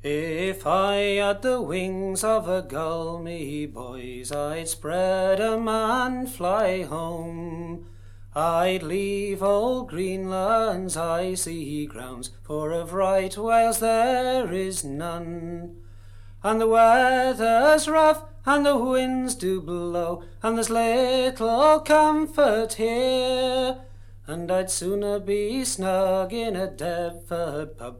If I had the wings of a gull, me boys, I'd spread 'em and fly home. I'd leave old Greenland's icy grounds, for of right Wales there is none. And the weather's rough, and the winds do blow, and there's little comfort here. And I'd sooner be snug in a Deptford pub,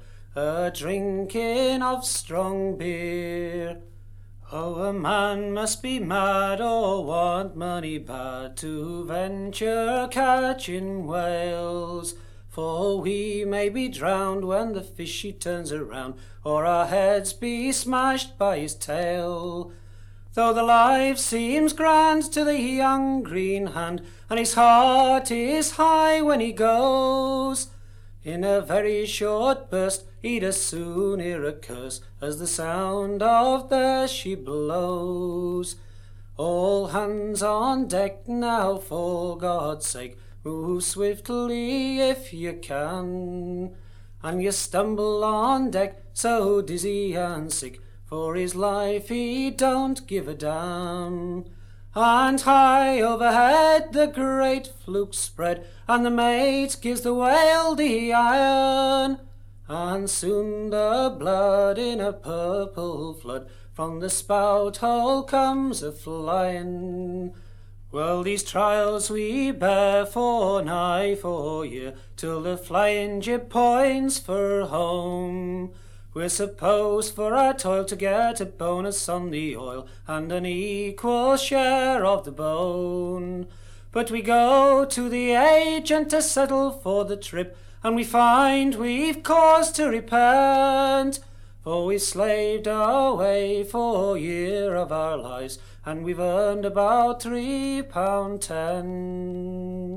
a-drinking of strong beer. Oh, a man must be mad or want money bad to venture catching whales, for we may be drowned when the fishy turns around, or our heads be smashed by his tail. Though the life seems grand to the young green hand, and his heart is high when he goes, in a very short burst he'd as soon hear a curse as the sound of the she blows. All hands on deck now, for God's sake, move swiftly if you can. And you stumble on deck so dizzy and sick, for his life he don't give a damn. And high overhead the great fluke spread, and the mate gives the whale the iron. And soon the blood in a purple flood from the spout hole comes a-flying. Well, these trials we bear for nigh 4 year, till the flying jib points for home. We're supposed for our toil to get a bonus on the oil, and an equal share of the bone. But we go to the agent to settle for the trip, and we find we've cause to repent, for we've slaved away 4 year of our lives, and we've earned about £3.10.